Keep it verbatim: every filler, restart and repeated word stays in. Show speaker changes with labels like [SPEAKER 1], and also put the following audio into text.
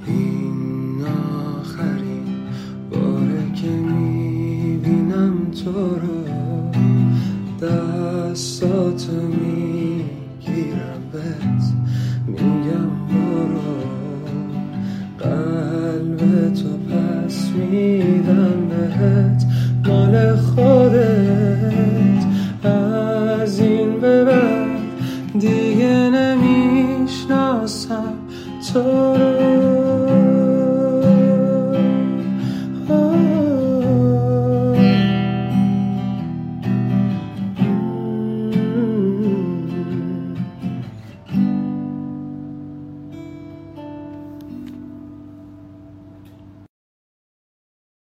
[SPEAKER 1] این آخرین باره که میبینم تو رو، دستاتو میگیرم بهت میگم برو، قلب تو پس میدم بهت مال خودت. از این به بعد دیگه نمیشناسم تو